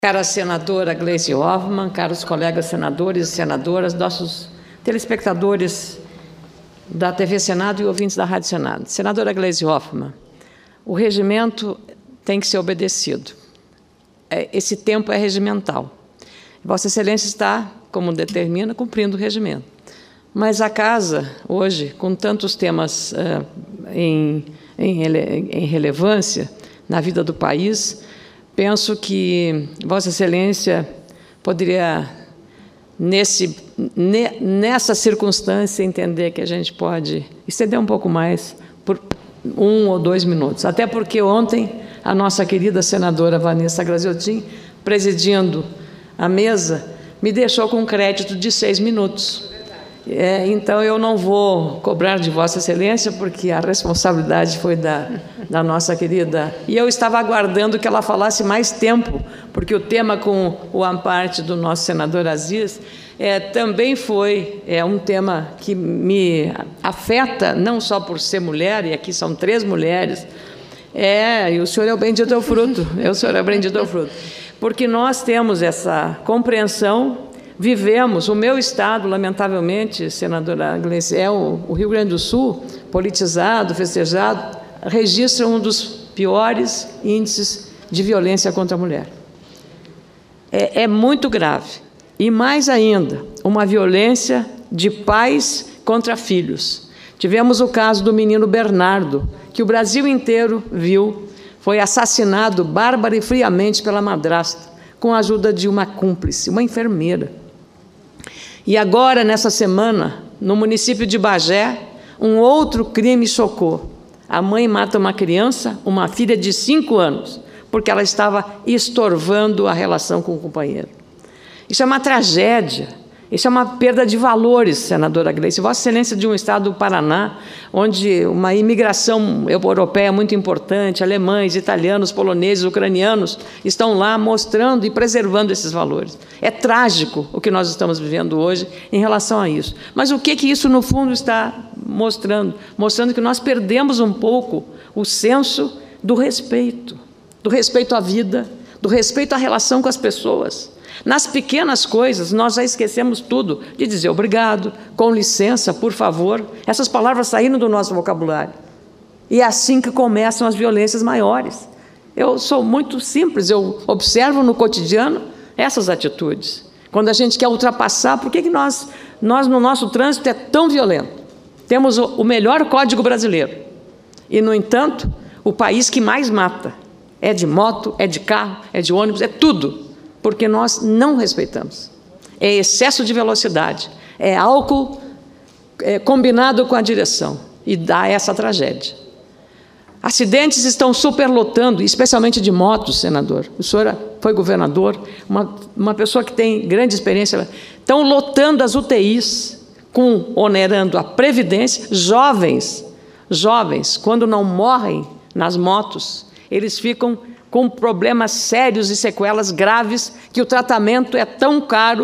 Cara senadora Gleisi Hoffmann, caros colegas senadores e senadoras, nossos telespectadores da TV Senado e ouvintes da Rádio Senado. Senadora Gleisi Hoffmann, o regimento tem que ser obedecido. Esse tempo é regimental. Vossa Excelência está, como determina, cumprindo o regimento. Mas a Casa, hoje, com tantos temas em relevância na vida do país, penso que Vossa Excelência poderia, nessa circunstância, entender que a gente pode estender um pouco mais por 1 ou 2 minutos. Até porque ontem a nossa querida senadora Vanessa Graziotin, presidindo a mesa, me deixou com um crédito de 6 minutos. Então, eu não vou cobrar de Vossa Excelência, porque a responsabilidade foi da nossa querida... E eu estava aguardando que ela falasse mais tempo, porque o tema com o amparte do nosso senador Aziz também foi um tema que me afeta, não só por ser mulher, e aqui são 3 mulheres, e o senhor é o bendito ao fruto, o senhor é o bendito ao fruto, porque nós temos essa compreensão. Vivemos, o meu estado, lamentavelmente, senadora Gleisi, o Rio Grande do Sul, politizado, festejado, registra um dos piores índices de violência contra a mulher. É muito grave. E, mais ainda, uma violência de pais contra filhos. Tivemos o caso do menino Bernardo, que o Brasil inteiro viu, foi assassinado bárbara e friamente pela madrasta, com a ajuda de uma cúmplice, uma enfermeira. E agora, nessa semana, no município de Bagé, um outro crime chocou. A mãe mata uma criança, uma filha de 5 anos, porque ela estava estorvando a relação com o companheiro. Isso é uma tragédia, isso é uma perda de valores, senadora Gleisi. Vossa Excelência de um estado do Paraná, onde uma imigração europeia muito importante, alemães, italianos, poloneses, ucranianos, estão lá mostrando e preservando esses valores. É trágico o que nós estamos vivendo hoje em relação a isso. Mas o que isso, no fundo, está mostrando? Mostrando que nós perdemos um pouco o senso do respeito à vida, do respeito à relação com as pessoas. Nas pequenas coisas, nós já esquecemos tudo de dizer obrigado, com licença, por favor. Essas palavras saíram do nosso vocabulário. E é assim que começam as violências maiores. Eu sou muito simples, eu observo no cotidiano essas atitudes. Quando a gente quer ultrapassar, por que nós no nosso trânsito, é tão violento? Temos o melhor código brasileiro. E, no entanto, o país que mais mata é de moto, é de carro, é de ônibus, é tudo. Porque nós não respeitamos. É excesso de velocidade, é álcool combinado com a direção, e dá essa tragédia. Acidentes estão superlotando, especialmente de motos, senador. O senhor foi governador, uma pessoa que tem grande experiência. Estão lotando as UTIs, onerando a Previdência. Jovens, quando não morrem nas motos, eles ficam com problemas sérios e sequelas graves, que o tratamento é tão caro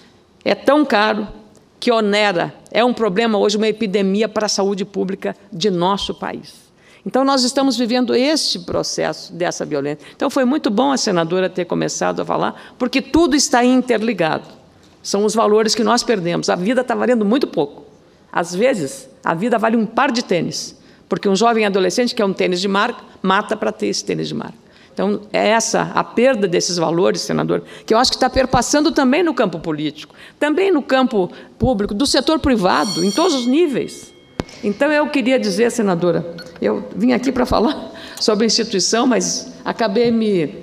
que onera. É um problema hoje, uma epidemia para a saúde pública de nosso país. Então, nós estamos vivendo este processo dessa violência. Então, foi muito bom a senadora ter começado a falar, porque tudo está interligado. São os valores que nós perdemos. A vida está valendo muito pouco. Às vezes, a vida vale um par de tênis, porque um jovem adolescente que quer um tênis de marca, mata para ter esse tênis de marca. Então, é essa a perda desses valores, senador, que eu acho que está perpassando também no campo político, também no campo público, do setor privado, em todos os níveis. Então, eu queria dizer, senadora, eu vim aqui para falar sobre a instituição, mas acabei me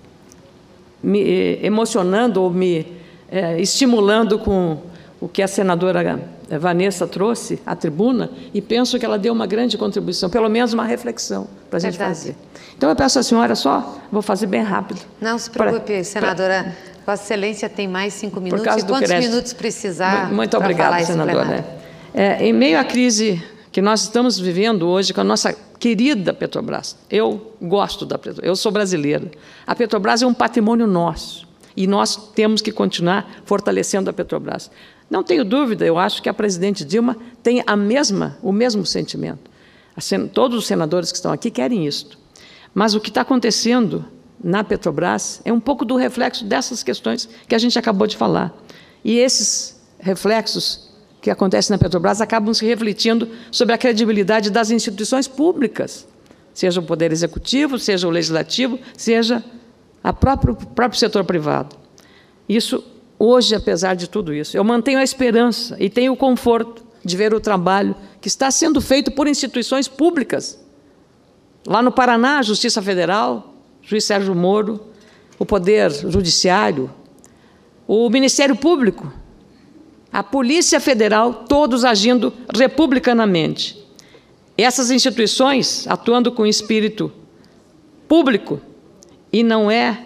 emocionando ou me estimulando com o que a senadora Vanessa trouxe à tribuna, e penso que ela deu uma grande contribuição, pelo menos uma reflexão para a gente fazer. Então, eu peço à senhora vou fazer bem rápido. Não se preocupe, senadora. Vossa Excelência tem mais 5 minutos, e quantos minutos precisar. Muito obrigada, senadora. Em meio à crise que nós estamos vivendo hoje com a nossa querida Petrobras, eu gosto da Petrobras, eu sou brasileira. A Petrobras é um patrimônio nosso, e nós temos que continuar fortalecendo a Petrobras. Não tenho dúvida, eu acho que a presidente Dilma tem o mesmo sentimento. Todos os senadores que estão aqui querem isto. Mas o que está acontecendo na Petrobras é um pouco do reflexo dessas questões que a gente acabou de falar. E esses reflexos que acontecem na Petrobras acabam se refletindo sobre a credibilidade das instituições públicas, seja o Poder Executivo, seja o Legislativo, seja o próprio setor privado. Isso, hoje, apesar de tudo isso, eu mantenho a esperança e tenho o conforto de ver o trabalho que está sendo feito por instituições públicas. Lá no Paraná, a Justiça Federal, o juiz Sérgio Moro, o Poder Judiciário, o Ministério Público, a Polícia Federal, todos agindo republicanamente. Essas instituições atuando com espírito público, e não é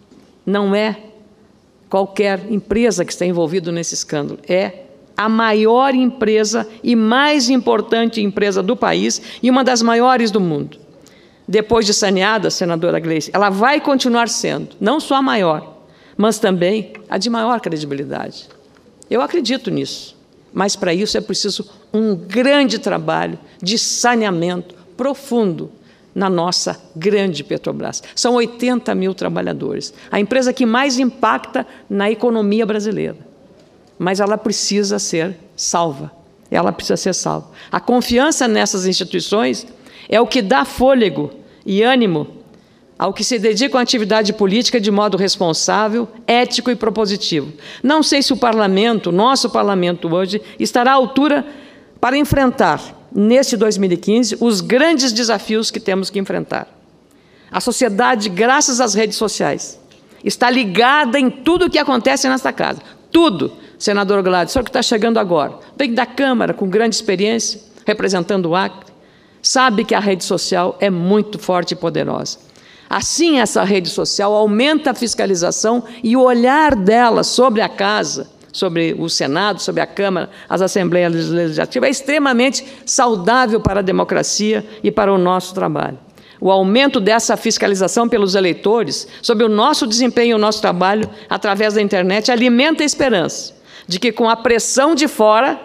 qualquer empresa que está envolvida nesse escândalo, é a maior empresa e mais importante empresa do país e uma das maiores do mundo. Depois de saneada, senadora Gleice, ela vai continuar sendo, não só a maior, mas também a de maior credibilidade. Eu acredito nisso, mas para isso é preciso um grande trabalho de saneamento profundo na nossa grande Petrobras. São 80 mil trabalhadores, a empresa que mais impacta na economia brasileira. Mas ela precisa ser salva. Ela precisa ser salva. A confiança nessas instituições é o que dá fôlego e ânimo ao que se dedica à atividade política de modo responsável, ético e propositivo. Não sei se o parlamento, nosso parlamento hoje, estará à altura para enfrentar, neste 2015, os grandes desafios que temos que enfrentar. A sociedade, graças às redes sociais, está ligada em tudo o que acontece nesta casa. Tudo. Senador Gladys, o senhor que está chegando agora, vem da Câmara com grande experiência, representando o Acre, sabe que a rede social é muito forte e poderosa. Assim, essa rede social aumenta a fiscalização e o olhar dela sobre a casa, sobre o Senado, sobre a Câmara, as Assembleias Legislativas, é extremamente saudável para a democracia e para o nosso trabalho. O aumento dessa fiscalização pelos eleitores sobre o nosso desempenho e o nosso trabalho através da internet alimenta a esperança de que, com a pressão de fora,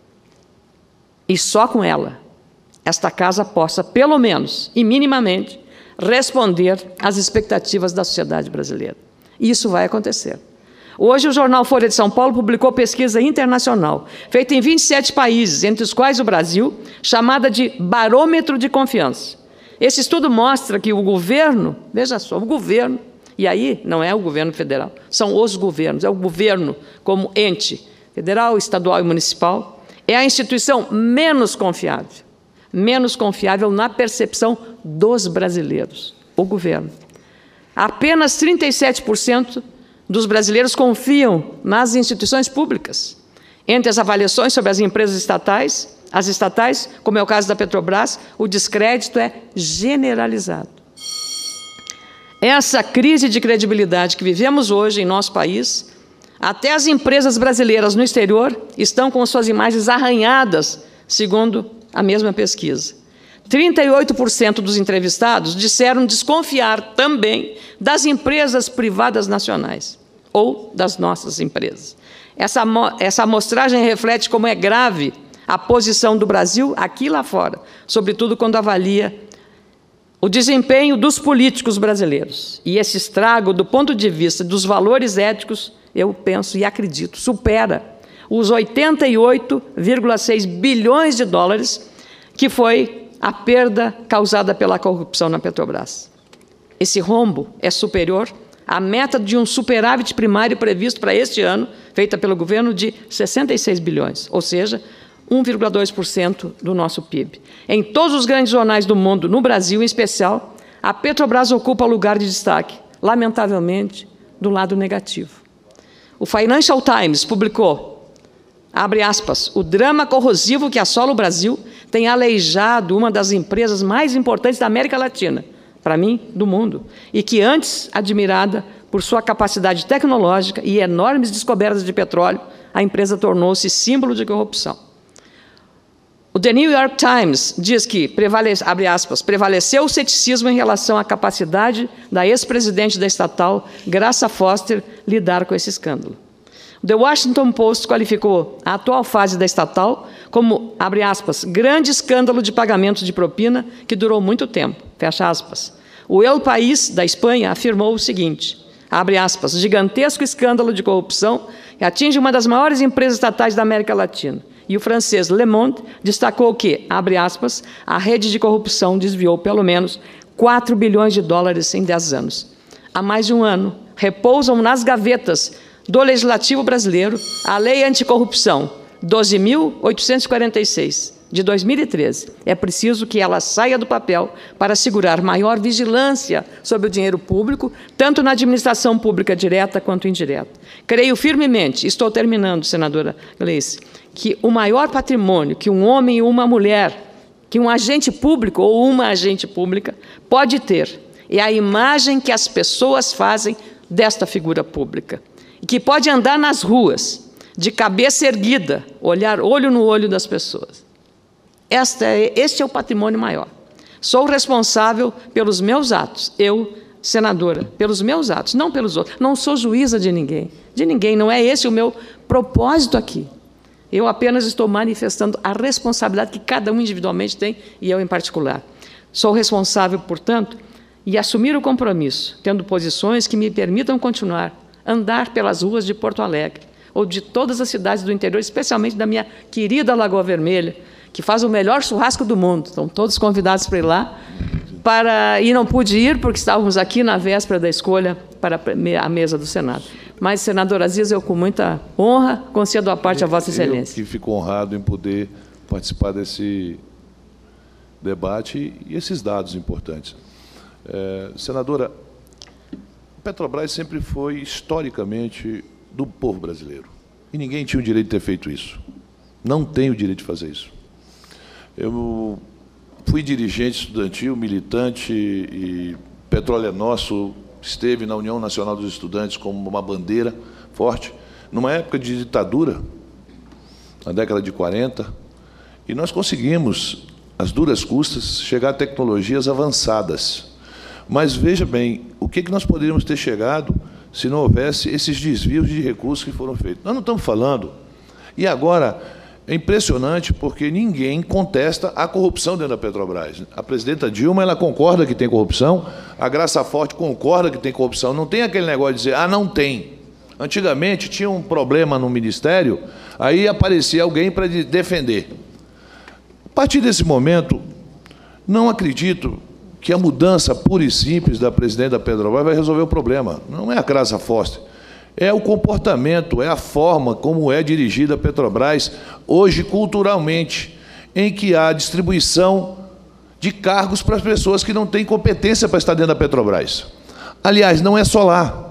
e só com ela, esta casa possa, pelo menos e minimamente, responder às expectativas da sociedade brasileira. E isso vai acontecer. Hoje, o jornal Folha de São Paulo publicou pesquisa internacional, feita em 27 países, entre os quais o Brasil, chamada de Barômetro de Confiança. Esse estudo mostra que o governo, veja só, o governo, e aí não é o governo federal, são os governos, é o governo como ente federal, estadual e municipal, é a instituição menos confiável na percepção dos brasileiros, o governo. Apenas 37% dos brasileiros confiam nas instituições públicas. Entre as avaliações sobre as empresas estatais, as estatais, como é o caso da Petrobras, o descrédito é generalizado. Essa crise de credibilidade que vivemos hoje em nosso país, até as empresas brasileiras no exterior estão com suas imagens arranhadas, segundo a mesma pesquisa. 38% dos entrevistados disseram desconfiar também das empresas privadas nacionais ou das nossas empresas. Essa amostragem reflete como é grave a posição do Brasil aqui e lá fora, sobretudo quando avalia o desempenho dos políticos brasileiros. E esse estrago, do ponto de vista dos valores éticos, eu penso e acredito, supera os 88,6 bilhões de dólares que foi a perda causada pela corrupção na Petrobras. Esse rombo é superior à meta de um superávit primário previsto para este ano, feita pelo governo, de 66 bilhões, ou seja, 1,2% do nosso PIB. Em todos os grandes jornais do mundo, no Brasil em especial, a Petrobras ocupa lugar de destaque, lamentavelmente, do lado negativo. O Financial Times publicou, abre aspas, o drama corrosivo que assola o Brasil tem aleijado uma das empresas mais importantes da América Latina, para mim, do mundo, e que antes admirada por sua capacidade tecnológica e enormes descobertas de petróleo, a empresa tornou-se símbolo de corrupção. O The New York Times diz que, abre aspas, prevaleceu o ceticismo em relação à capacidade da ex-presidente da estatal, Graça Foster, lidar com esse escândalo. O The Washington Post qualificou a atual fase da estatal como, abre aspas, grande escândalo de pagamentos de propina que durou muito tempo, fecha aspas. O El País, da Espanha, afirmou o seguinte, abre aspas, gigantesco escândalo de corrupção que atinge uma das maiores empresas estatais da América Latina. E o francês Le Monde destacou que, abre aspas, a rede de corrupção desviou pelo menos 4 bilhões de dólares em 10 anos. Há mais de um ano, repousam nas gavetas do Legislativo brasileiro a Lei Anticorrupção 12.846, de 2013. É preciso que ela saia do papel para assegurar maior vigilância sobre o dinheiro público, tanto na administração pública direta quanto indireta. Creio firmemente, estou terminando, senadora Gleice, que o maior patrimônio que um homem e uma mulher, que um agente público ou uma agente pública pode ter, é a imagem que as pessoas fazem desta figura pública, e que pode andar nas ruas, de cabeça erguida, olhar olho no olho das pessoas. Este é o patrimônio maior. Sou responsável pelos meus atos, eu, senadora, pelos meus atos, não pelos outros. Não sou juíza de ninguém, não é esse o meu propósito aqui. Eu apenas estou manifestando a responsabilidade que cada um individualmente tem, e eu em particular. Sou responsável, portanto, e assumir o compromisso, tendo posições que me permitam continuar a andar pelas ruas de Porto Alegre, ou de todas as cidades do interior, especialmente da minha querida Lagoa Vermelha, que faz o melhor churrasco do mundo. Estão todos convidados para ir lá, e não pude ir porque estávamos aqui na véspera da escolha para a mesa do Senado. Mas, senador Aziz, eu com muita honra concedo a parte a Vossa Excelência. Eu que fico honrado em poder participar desse debate e esses dados importantes. Senadora, Petrobras sempre foi, historicamente, do povo brasileiro. E ninguém tinha o direito de ter feito isso. Não tem o direito de fazer isso. Eu fui dirigente estudantil, militante, e Petróleo é Nosso esteve na União Nacional dos Estudantes como uma bandeira forte, numa época de ditadura, na década de 40, e nós conseguimos, às duras custas, chegar a tecnologias avançadas. Mas, veja bem, o que nós poderíamos ter chegado se não houvesse esses desvios de recursos que foram feitos? Nós não estamos falando. E agora, é impressionante porque ninguém contesta a corrupção dentro da Petrobras. A presidenta Dilma, ela concorda que tem corrupção, a Graça Forte concorda que tem corrupção. Não tem aquele negócio de dizer, ah, não tem. Antigamente, tinha um problema no Ministério, aí aparecia alguém para defender. A partir desse momento, não acredito que a mudança pura e simples da presidente da Petrobras vai resolver o problema. Não é a Graça Forte. É o comportamento, é a forma como é dirigida a Petrobras, hoje, culturalmente, em que há distribuição de cargos para as pessoas que não têm competência para estar dentro da Petrobras. Aliás, não é só lá.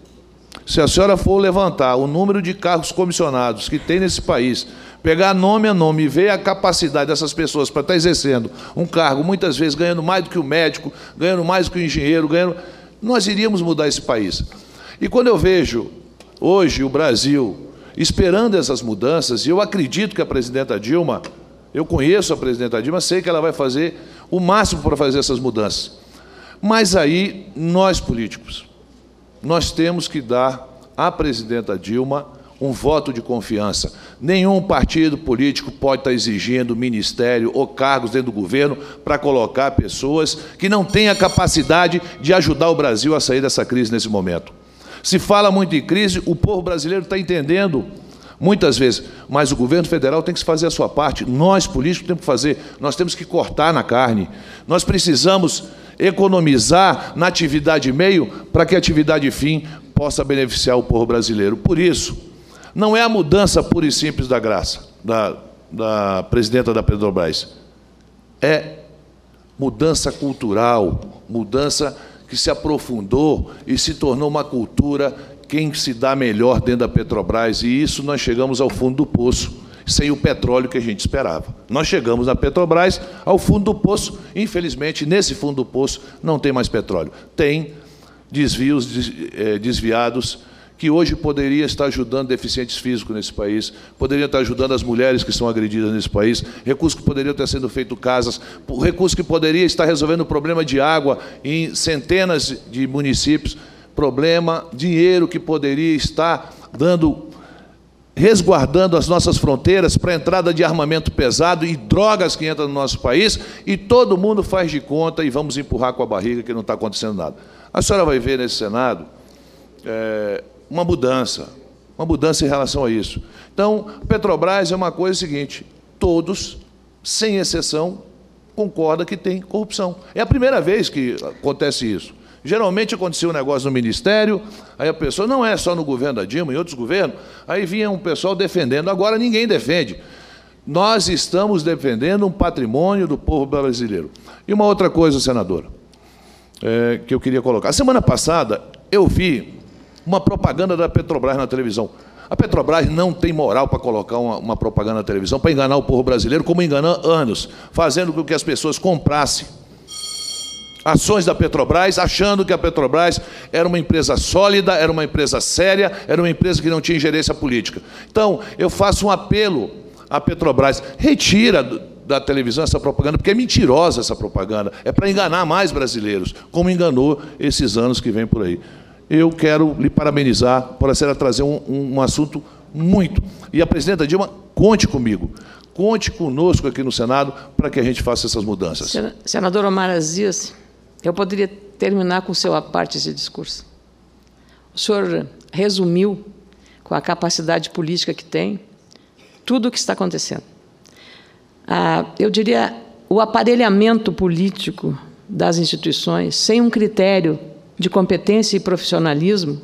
Se a senhora for levantar o número de cargos comissionados que tem nesse país, pegar nome a nome e ver a capacidade dessas pessoas para estar exercendo um cargo, muitas vezes ganhando mais do que o médico, ganhando mais do que o engenheiro, nós iríamos mudar esse país. E quando eu vejo, hoje, o Brasil esperando essas mudanças, e eu acredito que a presidenta Dilma, eu conheço a presidenta Dilma, sei que ela vai fazer o máximo para fazer essas mudanças. Mas aí, nós políticos, nós temos que dar à presidenta Dilma um voto de confiança. Nenhum partido político pode estar exigindo ministério ou cargos dentro do governo para colocar pessoas que não têm a capacidade de ajudar o Brasil a sair dessa crise nesse momento. Se fala muito em crise, o povo brasileiro está entendendo, muitas vezes, mas o governo federal tem que fazer a sua parte, nós, políticos, temos que fazer, nós temos que cortar na carne, nós precisamos economizar na atividade meio para que a atividade fim possa beneficiar o povo brasileiro. Por isso, não é a mudança pura e simples da Graça, da presidenta da Petrobras, é mudança cultural, mudança que se aprofundou e se tornou uma cultura quem se dá melhor dentro da Petrobras, e isso nós chegamos ao fundo do poço, sem o petróleo que a gente esperava. Nós chegamos na Petrobras ao fundo do poço, infelizmente, nesse fundo do poço não tem mais petróleo. Tem desvios desviados que hoje poderia estar ajudando deficientes físicos nesse país, poderia estar ajudando as mulheres que são agredidas nesse país, recursos que poderiam estar sendo feitos casas, recursos que poderia estar resolvendo o problema de água em centenas de municípios, dinheiro que poderia estar dando resguardando as nossas fronteiras para a entrada de armamento pesado e drogas que entram no nosso país, e todo mundo faz de conta e vamos empurrar com a barriga que não está acontecendo nada. A senhora vai ver nesse Senado uma mudança em relação a isso. Então, Petrobras é uma coisa seguinte, todos, sem exceção, concordam que tem corrupção. É a primeira vez que acontece isso. Geralmente acontecia um negócio no Ministério, aí a pessoa, não é só no governo da Dilma, em outros governos, aí vinha um pessoal defendendo. Agora ninguém defende. Nós estamos defendendo um patrimônio do povo brasileiro. E uma outra coisa, senadora, que eu queria colocar. A semana passada, eu vi uma propaganda da Petrobras na televisão. A Petrobras não tem moral para colocar uma propaganda na televisão para enganar o povo brasileiro, como enganou há anos, fazendo com que as pessoas comprassem ações da Petrobras, achando que a Petrobras era uma empresa sólida, era uma empresa séria, era uma empresa que não tinha ingerência política. Então, eu faço um apelo à Petrobras, retira da televisão essa propaganda, porque é mentirosa essa propaganda, é para enganar mais brasileiros, como enganou esses anos que vêm por aí. Eu quero lhe parabenizar por a senhora trazer um assunto muito... E a presidenta Dilma, conte comigo, conte conosco aqui no Senado para que a gente faça essas mudanças. Senador Omar Aziz, eu poderia terminar com o seu à parte esse discurso. O senhor resumiu, com a capacidade política que tem, tudo o que está acontecendo. Eu diria, o aparelhamento político das instituições, sem um critério de competência e profissionalismo,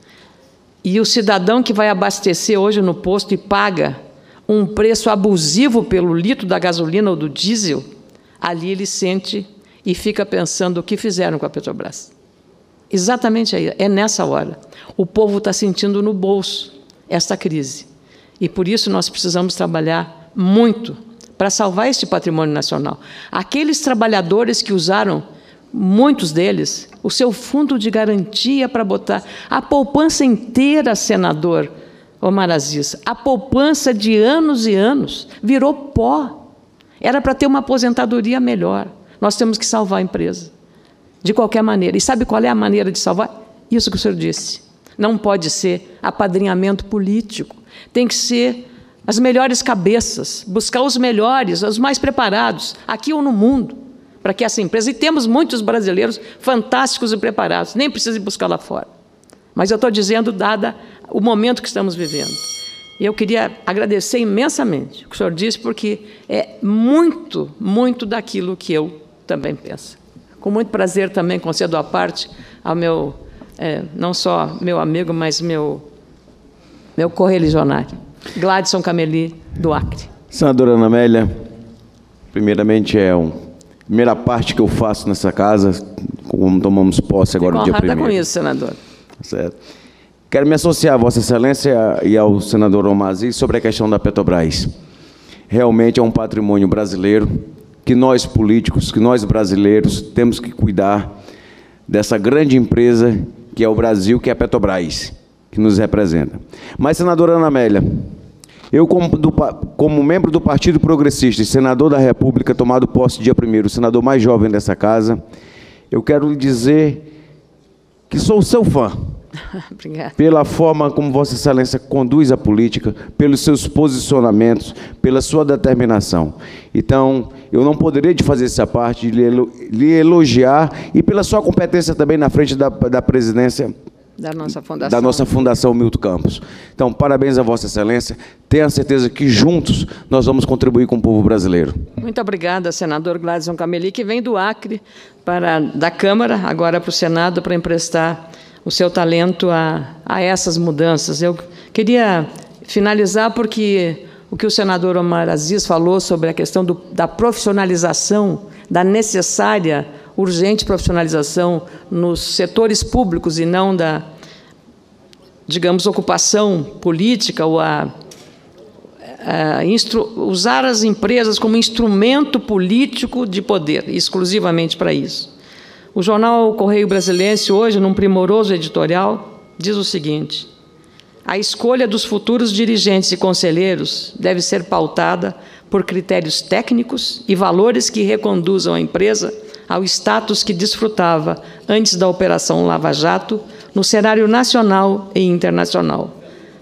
e o cidadão que vai abastecer hoje no posto e paga um preço abusivo pelo litro da gasolina ou do diesel, ali ele sente e fica pensando o que fizeram com a Petrobras. Exatamente aí, é nessa hora. O povo está sentindo no bolso esta crise. E, por isso, nós precisamos trabalhar muito para salvar este patrimônio nacional. Aqueles trabalhadores que usaram, muitos deles, o seu fundo de garantia para botar a poupança inteira, senador Omar Aziz, a poupança de anos e anos, virou pó. Era para ter uma aposentadoria melhor. Nós temos que salvar a empresa, de qualquer maneira. E sabe qual é a maneira de salvar? Isso que o senhor disse. Não pode ser apadrinhamento político. Tem que ser as melhores cabeças, buscar os melhores, os mais preparados, aqui ou no mundo, para que essa empresa... E temos muitos brasileiros fantásticos e preparados, nem precisa ir buscar lá fora. Mas eu estou dizendo, dada o momento que estamos vivendo. E eu queria agradecer imensamente o que o senhor disse, porque é muito, muito daquilo que eu também penso. Com muito prazer também concedo à parte ao meu, não só meu amigo, mas meu correligionário, Gladson Cameli, do Acre. Senadora Ana Amélia, primeiramente é a primeira parte que eu faço nessa casa, como tomamos posse agora no dia 1º. Com isso, senador. Certo. Quero me associar a Vossa Excelência e ao senador Omar Aziz sobre a questão da Petrobras. Realmente é um patrimônio brasileiro que nós políticos, que nós brasileiros temos que cuidar dessa grande empresa que é o Brasil, que é a Petrobras, que nos representa. Mas, senadora Ana Amélia, eu, como membro do Partido Progressista e senador da República, tomado posse dia 1º, o senador mais jovem dessa casa, eu quero lhe dizer que sou o seu fã. Obrigada. Pela forma como Vossa Excelência conduz a política, pelos seus posicionamentos, pela sua determinação. Então, eu não poderia de fazer essa parte, de lhe elogiar, e pela sua competência também na frente da presidência da nossa Fundação Milton Campos. Então, parabéns a Vossa Excelência. Tenha certeza que juntos nós vamos contribuir com o povo brasileiro. Muito obrigada, senador Gladson Cameli, que vem do Acre, da Câmara, agora para o Senado, para emprestar o seu talento a essas mudanças. Eu queria finalizar porque o que o senador Omar Aziz falou sobre a questão da profissionalização, da necessária, urgente profissionalização nos setores públicos e não da, digamos, ocupação política ou usar as empresas como instrumento político de poder, exclusivamente para isso. O jornal Correio Brasilense, hoje, num primoroso editorial, diz o seguinte: a escolha dos futuros dirigentes e conselheiros deve ser pautada por critérios técnicos e valores que reconduzam a empresa ao status que desfrutava antes da Operação Lava Jato no cenário nacional e internacional.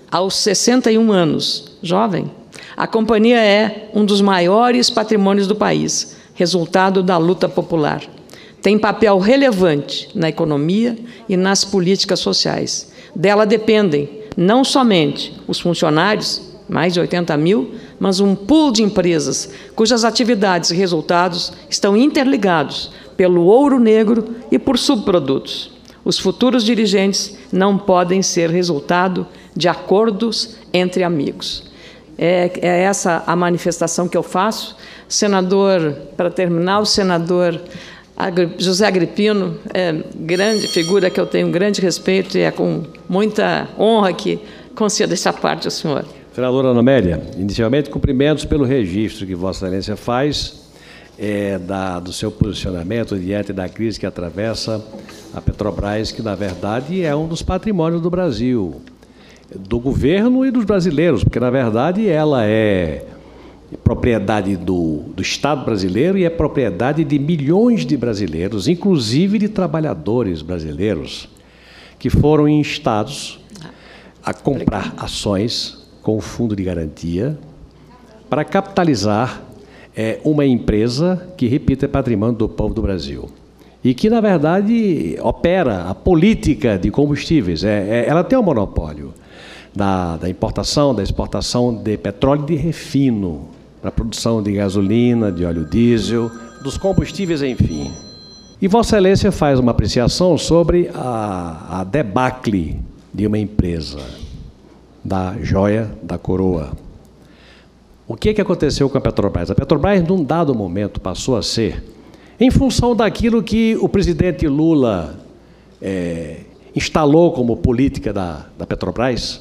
aos 61 anos, jovem, a companhia é um dos maiores patrimônios do país, resultado da luta popular. Tem papel relevante na economia e nas políticas sociais. Dela dependem não somente os funcionários, mais de 80 mil, mas um pool de empresas cujas atividades e resultados estão interligados pelo ouro negro e por subprodutos. Os futuros dirigentes não podem ser resultado de acordos entre amigos. É essa a manifestação que eu faço. Senador, para terminar, o senador José Agripino é grande figura que eu tenho um grande respeito e é com muita honra que concedo essa parte ao senhor. Senadora Ana Amélia, inicialmente cumprimentos pelo registro que Vossa Excelência faz do seu posicionamento diante da crise que atravessa a Petrobras, que, na verdade, é um dos patrimônios do Brasil, do governo e dos brasileiros, porque, na verdade, ela é propriedade do Estado brasileiro e é propriedade de milhões de brasileiros, inclusive de trabalhadores brasileiros, que foram instados a comprar ações com o fundo de garantia para capitalizar uma empresa que, repito, é patrimônio do povo do Brasil e que, na verdade, opera a política de combustíveis. Ela tem um monopólio da importação, da exportação de petróleo e de refino, para a produção de gasolina, de óleo diesel, dos combustíveis, enfim. E Vossa Excelência faz uma apreciação sobre a debacle de uma empresa, da joia da coroa. O que aconteceu com a Petrobras? A Petrobras, num dado momento, passou a ser, em função daquilo que o presidente Lula instalou como política da Petrobras,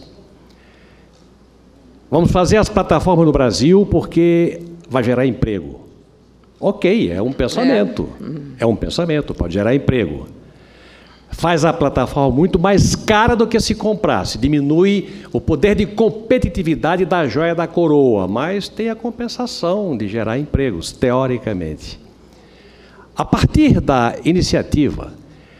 vamos fazer as plataformas no Brasil porque vai gerar emprego. Ok, é um pensamento. É um pensamento, pode gerar emprego. Faz a plataforma muito mais cara do que se comprasse, diminui o poder de competitividade da joia da coroa, mas tem a compensação de gerar empregos, teoricamente. A partir da iniciativa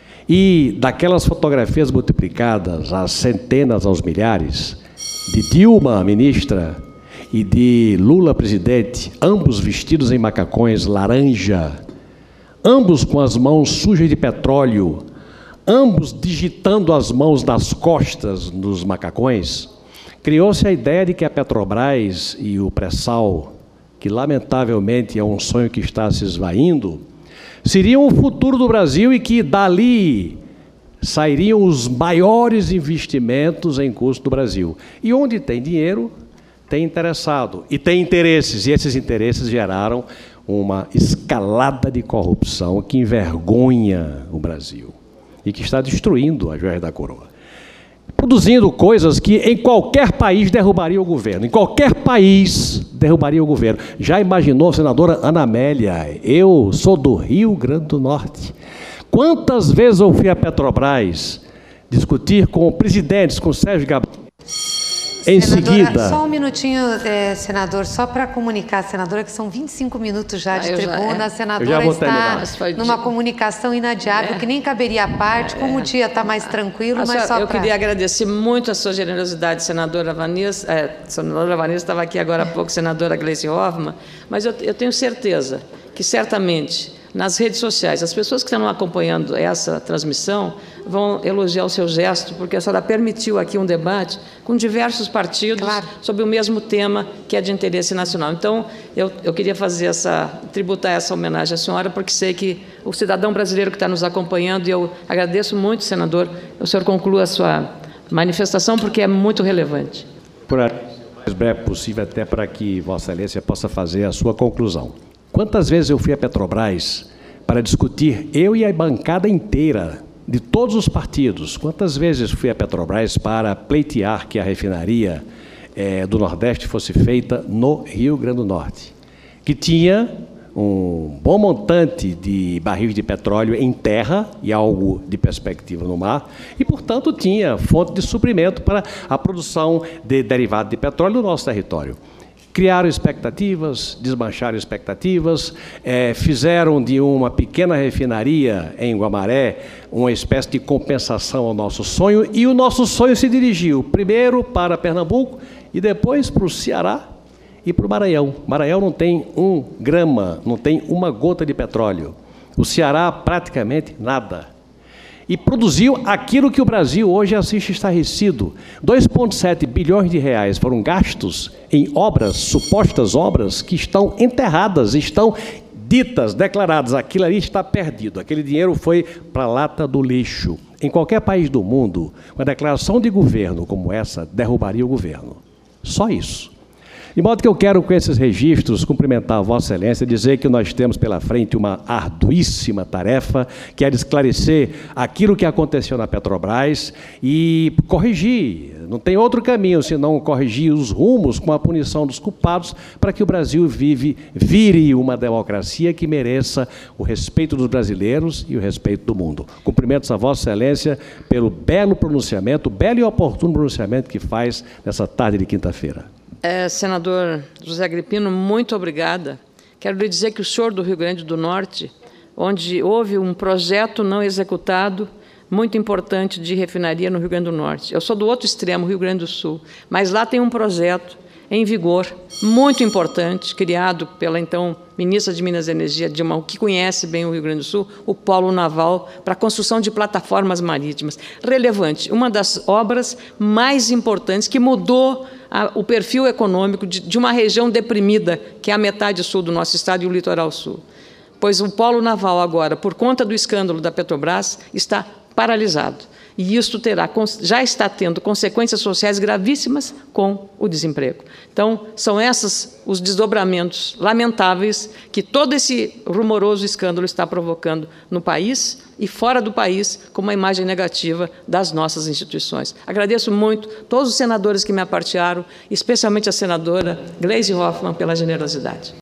e daquelas fotografias multiplicadas às centenas, aos milhares, de Dilma, ministra, e de Lula, presidente, ambos vestidos em macacões laranja, ambos com as mãos sujas de petróleo, ambos digitando as mãos nas costas dos macacões, criou-se a ideia de que a Petrobras e o pré-sal, que lamentavelmente é um sonho que está se esvaindo, seriam o futuro do Brasil e que dali sairiam os maiores investimentos em curso do Brasil. E onde tem dinheiro, tem interessado e tem interesses, e esses interesses geraram uma escalada de corrupção que envergonha o Brasil e que está destruindo a joia da coroa, produzindo coisas que em qualquer país derrubaria o governo, em qualquer país derrubaria o governo. Já imaginou, senadora Ana Amélia, eu sou do Rio Grande do Norte, quantas vezes eu fui à Petrobras discutir com presidentes, com Sérgio Gabriel, em seguida... Só um minutinho, senador, só para comunicar, senadora, que são 25 minutos já de tribuna, a senadora está numa comunicação inadiável, que nem caberia à parte, como o dia está mais tranquilo, mas só eu queria agradecer muito a sua generosidade, senadora Vanessa. Senadora Vanessa estava aqui agora há pouco, senadora Gleisi Hoffmann, mas eu tenho certeza que, certamente, nas redes sociais, as pessoas que estão acompanhando essa transmissão vão elogiar o seu gesto, porque a senhora permitiu aqui um debate com diversos partidos sobre o mesmo tema, que é de interesse nacional. Então, eu queria tributar essa homenagem à senhora, porque sei que o cidadão brasileiro que está nos acompanhando, e eu agradeço muito, senador, o senhor conclua a sua manifestação, porque é muito relevante. Por o mais breve possível, até para que Vossa Excelência possa fazer a sua conclusão. Quantas vezes eu fui à Petrobras para discutir, eu e a bancada inteira, de todos os partidos, quantas vezes fui à Petrobras para pleitear que a refinaria do Nordeste fosse feita no Rio Grande do Norte, que tinha um bom montante de barris de petróleo em terra e algo de perspectiva no mar, e, portanto, tinha fonte de suprimento para a produção de derivado de petróleo no nosso território. Criaram expectativas, desmancharam expectativas, fizeram de uma pequena refinaria em Guamaré uma espécie de compensação ao nosso sonho, e o nosso sonho se dirigiu primeiro para Pernambuco e depois para o Ceará e para o Maranhão. Maranhão não tem 1 grama, não tem uma gota de petróleo. O Ceará, praticamente nada. E produziu aquilo que o Brasil hoje assiste estarrecido. 2,7 bilhões de reais foram gastos em obras, supostas obras, que estão enterradas, estão ditas, declaradas. Aquilo ali está perdido. Aquele dinheiro foi para a lata do lixo. Em qualquer país do mundo, uma declaração de governo como essa derrubaria o governo. Só isso. De modo que eu quero, com esses registros, cumprimentar a Vossa Excelência, dizer que nós temos pela frente uma arduíssima tarefa, que é de esclarecer aquilo que aconteceu na Petrobras e corrigir. Não tem outro caminho senão corrigir os rumos com a punição dos culpados, para que o Brasil vire uma democracia que mereça o respeito dos brasileiros e o respeito do mundo. Cumprimentos a Vossa Excelência pelo belo pronunciamento, belo e oportuno pronunciamento que faz nessa tarde de quinta-feira. Senador José Agripino, muito obrigada. Quero lhe dizer que o senhor do Rio Grande do Norte, onde houve um projeto não executado muito importante de refinaria no Rio Grande do Norte. Eu sou do outro extremo, Rio Grande do Sul, mas lá tem um projeto em vigor, muito importante, criado pela então ministra de Minas e Energia, Dilma, que conhece bem o Rio Grande do Sul, o Polo Naval, para a construção de plataformas marítimas. Relevante, uma das obras mais importantes que mudou o perfil econômico de uma região deprimida, que é a metade sul do nosso estado e o litoral sul. Pois o Polo Naval agora, por conta do escândalo da Petrobras, está paralisado. E isso já está tendo consequências sociais gravíssimas com o desemprego. Então, são esses os desdobramentos lamentáveis que todo esse rumoroso escândalo está provocando no país e fora do país, com uma imagem negativa das nossas instituições. Agradeço muito todos os senadores que me apartearam, especialmente a senadora Gleisi Hoffmann, pela generosidade.